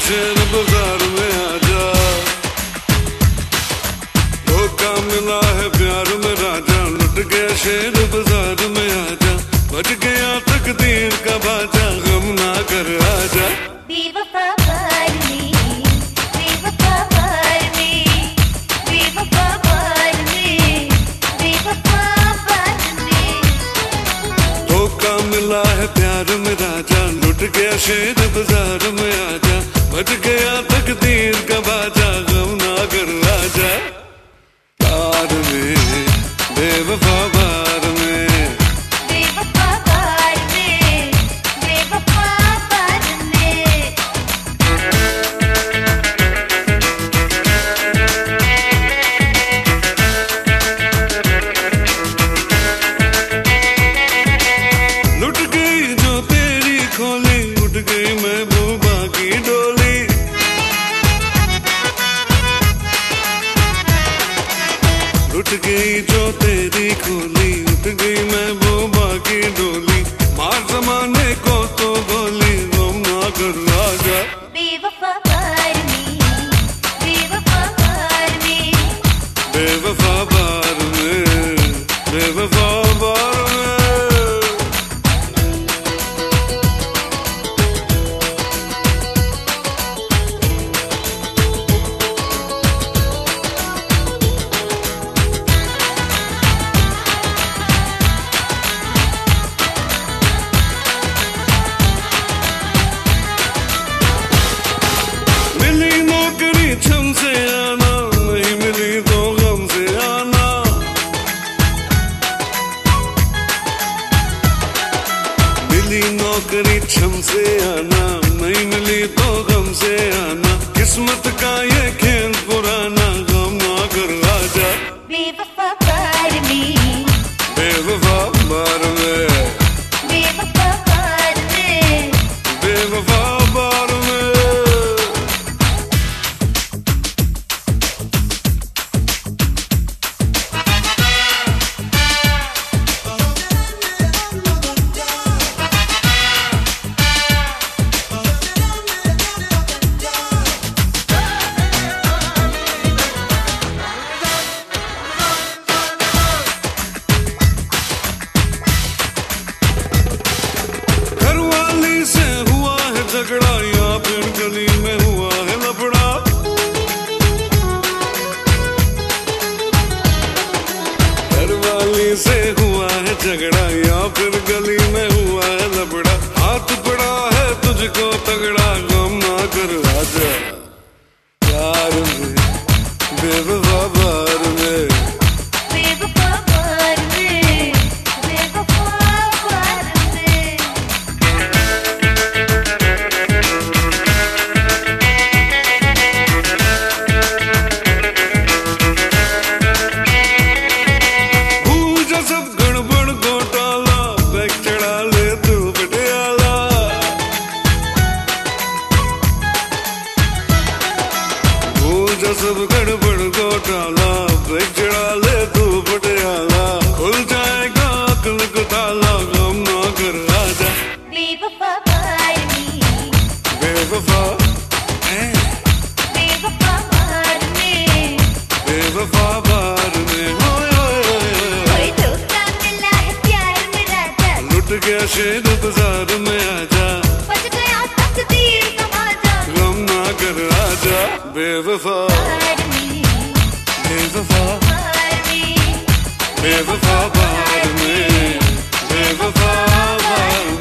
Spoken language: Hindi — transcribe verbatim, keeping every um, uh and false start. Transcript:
शेर बाजार में आजा, धोखा मिला है प्यार में राजा, लुट गया शेर बाजार में आजा, बज गया तकदीर का बाजा, गम ना कर आजा। बेवफा प्यार में, बेवफा प्यार में, बेवफा प्यार में, बेवफा प्यार में। धोखा मिला है प्यार में राजा, लुट गया शेर बाजार में आजा, बज गया तकदीर का बाजा, गम ना कर आजा। प्यार में बेवफा प्यार में, बेवफा प्यार में, बेवफा प्यार में। लुट गई जो तेरी खोली, उठ गई महबूबा की डोली, लुट गई जो तेरी खोली, उठ गई महबूबा की डोली, मार जमाने को तो गोली, गम ना कर आजा। बेवफा प्यार में, बेवफा प्यार में, बेवफा प्यार में, बेवफा प्यार में। मिली नौकरी छम से आना, नहीं मिली तो गम से आना, मिली नौकरी छम से आना, नहीं मिली तो गम से आना, किस्मत का ये खेल पुराना, गम ना कर आजा। बेवफा प्यार में, बेवफा प्यार में, बेवफा प्यार में। बेवफा प्यार में। घरवाली से हुआ है झगड़ा, या फिर गली में हुआ है लफड़ा, घरवाली से हुआ है झगड़ा, या फिर गली में हुआ है लफड़ा, हाथ पड़ा है तुझको तगड़ा, गम ना कर आजा। प्यार में बेवफा प्यार में, बेवफा प्यार में, बेवफा प्यार में। भूल सब गड़बड़ घोटाला, बैग चढ़ा ले तू पटियाला, भूल जा सब गड़बड़ घोटाला, बैग चढ़ा ले तू पटियाला, खुल जाएगा अक्ल को ताला, गम ना कर आजा। बेवफा प्यार में, बेवफा ऐ, बेवफा प्यार में, बेवफा प्यार में, होय होय होय होय। कोई धोखा मिला है प्यार में राजा, लुट गया शेर बाजार में आजा, बज गया तकदीर का बाजा, गम ना कर आजा। बेवफा प्यार में, बेवफा प्यार में, बेवफा प्यार में, बेवफा प्यार में।